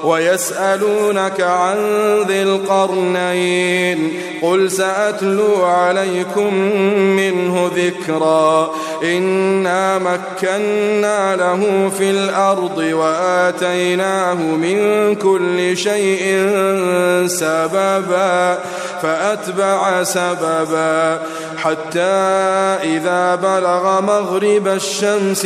ويسألونك عن ذي القرنين قل سأتلو عليكم منه ذكرا إنا مكنا له في الأرض وآتيناه من كل شيء سببا فأتبع سببا حتى إذا بلغ مغرب الشمس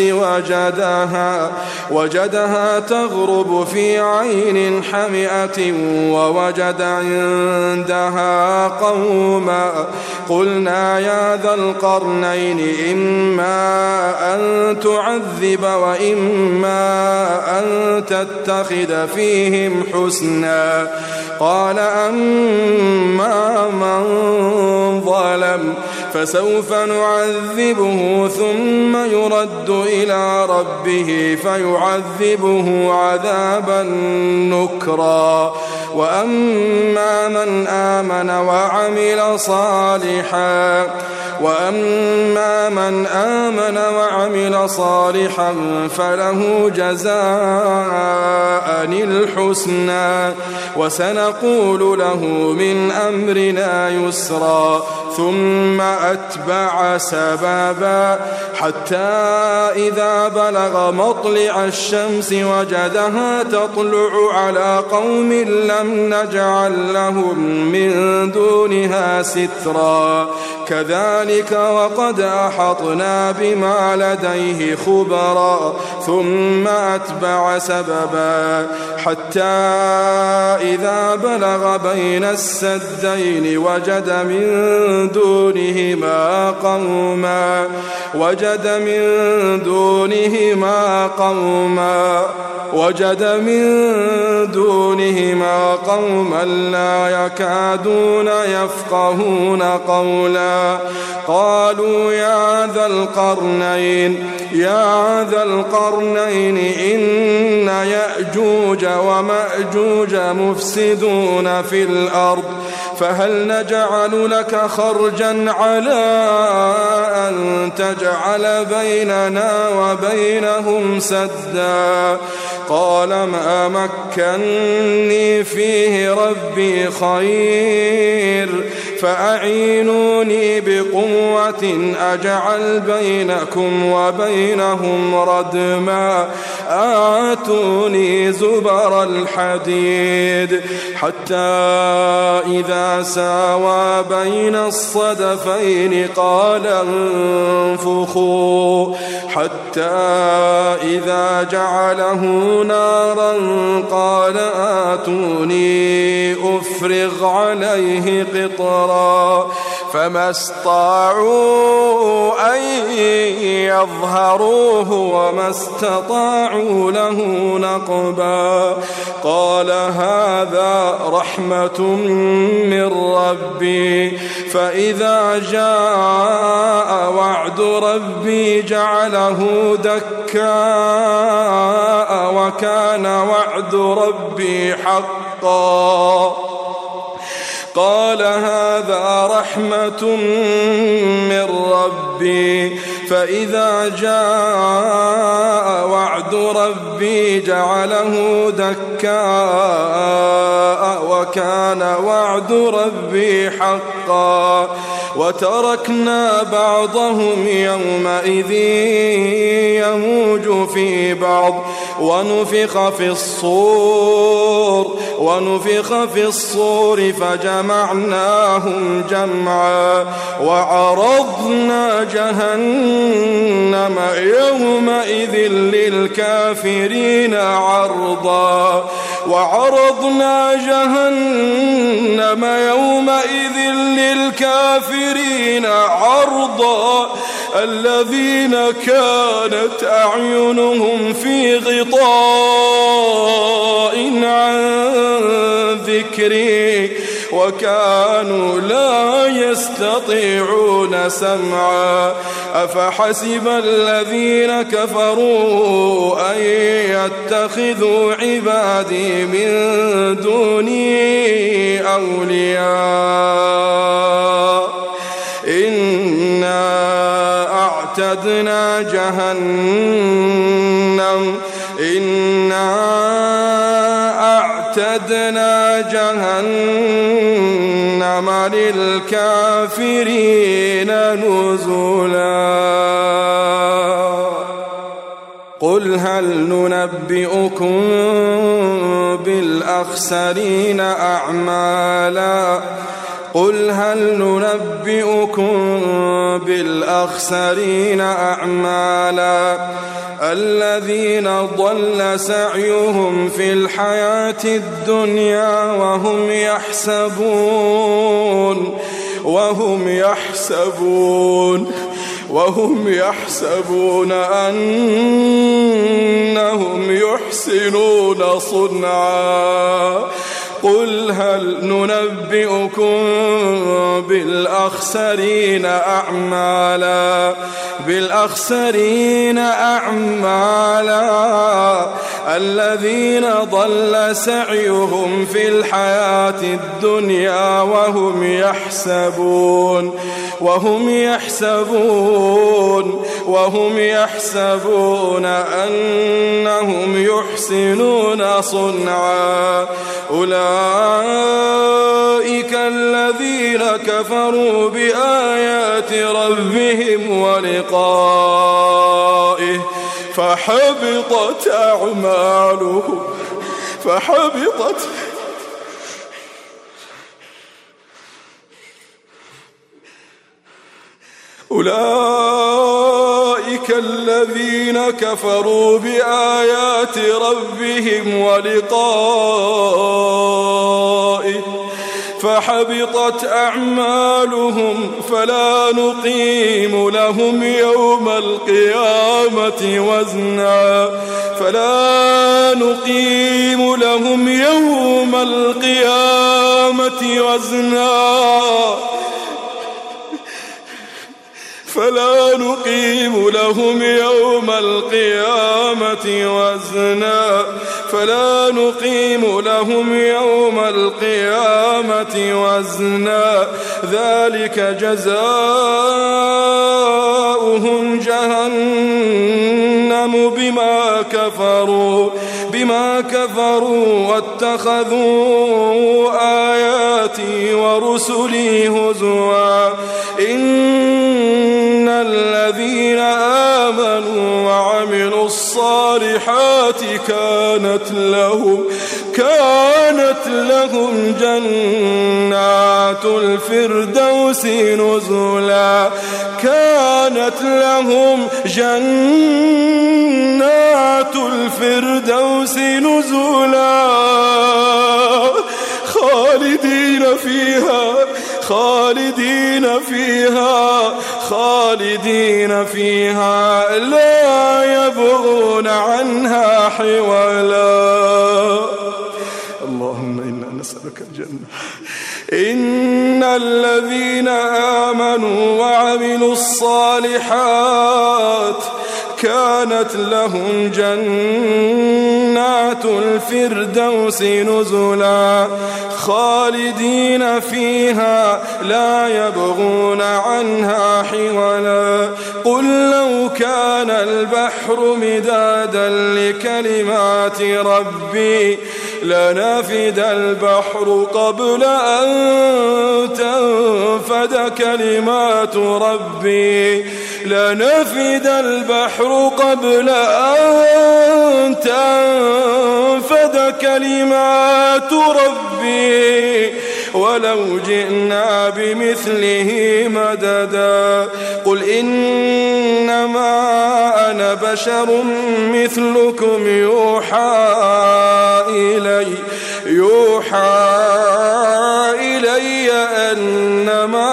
وجدها تغرب في عين حمئة ووجد عندها قوما قلنا يا ذا القرنين إما أن تعذب وإما أن تتخذ فيهم حسنا قال أما من ظلم فسوف نعذبه ثم يرد إلى ربه فيعذبه عذابا نكرا وأما من آمن وعمل صالحا فله جزاء الحسنى وسنقول له من أمرنا يسرا ثم أتبع سببا حتى إذا بلغ مطلع الشمس وجدها تطلع على قوم لم نجعل لهم من دونها سترا كذلك وقد أحطنا بما لديه خبرا ثم أتبع سببا حتى إذا بلغ بين السدين وجد من دونهما قوما لا يكادون يفقهون قولا قالوا يا ذا القرنين إن يأجوج ومأجوج مفسدون في الأرض فهل نجعل لك خرجا على أن تجعل بيننا وبينهم سدا قال ما مكنني فيه ربي خير فأعينوني بقوة أجعل بينكم وبينهم ردما آتوني زبر الحديد حتى إذا ساوى بين الصدفين قال انفخوا حتى إذا جعله نارا قال آتوني أفرغ عليه قطرا فما استطاعوا أن يظهروه وما استطاعوا له نقبا قال هذا رحمة من ربي فإذا جاء وعد ربي جعله دكاء وكان وعد ربي حقا قال هذا رحمة من ربي فإذا جاء وعد ربي جعله دكاء وكان وعد ربي حقا وتركنا بعضهم يومئذ يموج في بعض ونفخ في الصور فجمعناهم جمعا وعرضنا جهنم يومئذ للكافرين عرضا الذين كانت أعينهم في غطاء عن ذكري وكانوا لا يستطيعون سمعا أفحسب الذين كفروا أن يتخذوا عبادي من دوني أولياء إنا أعتدنا جهنم أعتدنا جهنم للكافرين نزلا قل هل ننبئكم بالأخسرين أعمالا قل هل ننبئكم بالأخسرين أعمالا الذين ضل سعيهم في الحياة الدنيا وهم يحسبون أنهم يحسنون صنعا قل هل ننبئكم بالأخسرين أعمالا الذين ضل سعيهم في الحياة الدنيا وهم يحسبون أنهم يحسنون صنعا أولئك الذين كفروا بآيات ربهم ولقائه فحبطت أعمالهم أولئك الذين كفروا بآيات ربهم ولقائه فحبطت أعمالهم فلا نقيم لهم يوم القيامة وزنا ذلك جزاؤهم جهنم بما كفروا واتخذوا آياتي ورسلي هزوا إن الذين آمنوا وعملوا الصالحات كانت لهم جنات الفردوس نزلا خالدين فيها لا يبغون عنها حولا اللهم إنا نسألك الجنة إن الذين آمنوا وعملوا الصالحات كانت لهم جنات الفردوس نزلا خالدين فيها لا يبغون عنها حولا قل لو كان البحر مدادا لكلمات ربي لنفد البحر قبل أن تنفد كلمات ربي ولو جئنا بمثله مددا قل إنما أنا بشر مثلكم يوحى إلي أنما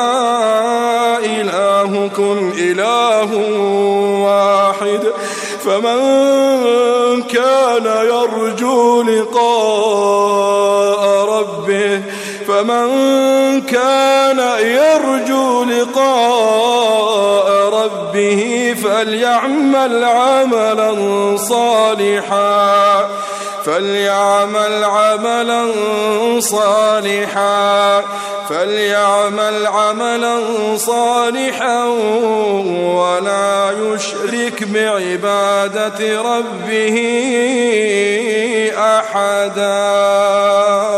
إلهكم إله واحد فمن كان يرجو لقاء ربه فليعمل عملا فليعمل عملا صالحا ولا يشرك بعبادة ربه أحدا.